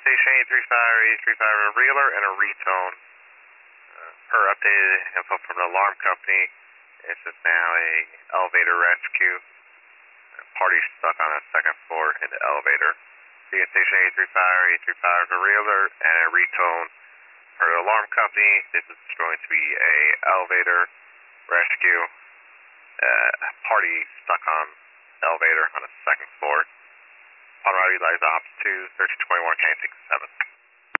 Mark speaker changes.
Speaker 1: Station 835, 835, a realer and a retone. Per updated info from the alarm company, this is now a elevator rescue. Party stuck on the second floor in the elevator. Station 835, 835 is a realer and a retone. Per the alarm company, this is going to be a elevator rescue. Party stuck on elevator on the second floor. On arrival, ops 2, 1321, County 67.